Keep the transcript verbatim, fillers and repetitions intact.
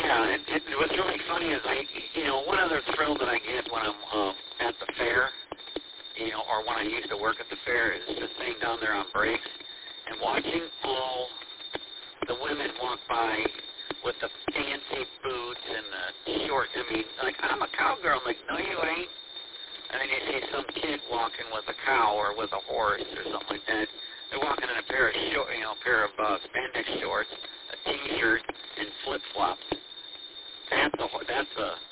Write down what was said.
Yeah, it, it, what's really funny is I, you know, one other thrill that I get when I'm uh, at the fair, you know, or when I used to work at the fair is just sitting down there on breaks and watching all the women walk by with the fancy boots and the short. I mean, like, I'm a cowgirl. I'm like, no, you ain't. And then you see some kid walking with a cow or with a horse or something like that. They're walking in a pair of short, you know, pair of uh, spandex shorts, a T-shirt, and flip flops. That's a that's a